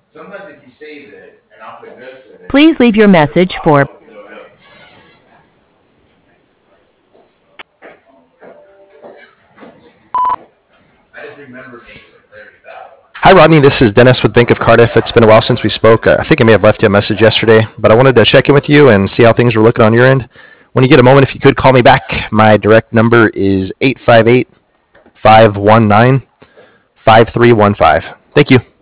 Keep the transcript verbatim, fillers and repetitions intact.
Sometimes if you save it, and I'll put notes in it, Please leave your message for I'll load up. I just remember making it thirty thousand. Hi, Rodney. This is Dennis with Bank of Cardiff. It's been a while since we spoke. Uh, I think I may have left you a message yesterday, but I wanted to check in with you and see how things were looking on your end. When you get a moment, if you could call me back, my direct number is eight five eight, five one nine, five three one five. Thank you.